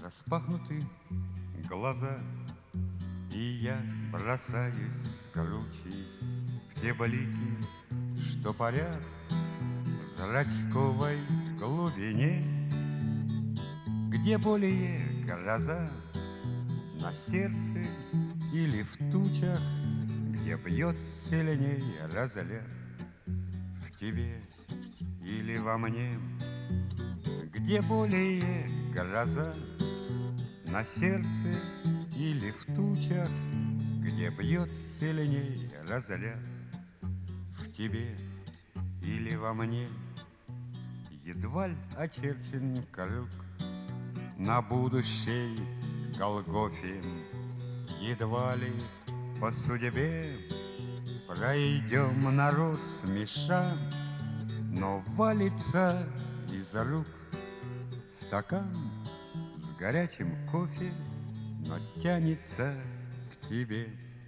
Распахнуты глаза, и я бросаюсь круче в те блики, что парят в зрачковой глубине, где более гроза на сердце или в тучах, где бьет сильней разлет в тебе или во мне, где более гроза на сердце или в тучах, где бьет сильней разряд в тебе или во мне. Едва ль очерчен круг на будущей Голгофе, едва ли по судьбе пройдем народ смеша, но валится из рук стакан с горячим кофе, но тянется к тебе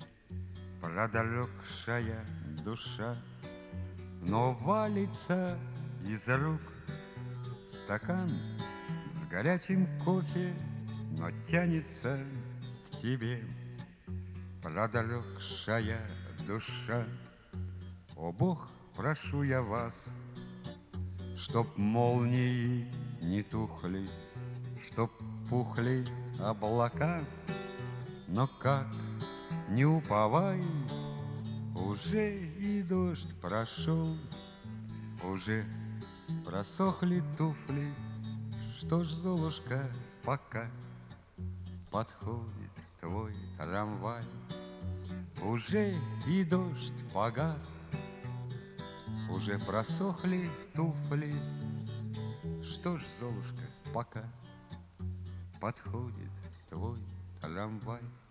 продрогшая душа, но валится из рук стакан с горячим кофе, но тянется к тебе продрогшая душа. О Бог, прошу я вас, чтоб молнии не тухли, чтоб пухли облака, но как не уповай, уже и дождь прошел, уже просохли туфли. Что ж, Золушка, пока подходит твой трамвай, уже и дождь погас, уже просохли туфли. Что ж, Золушка, пока подходит твой трамвай.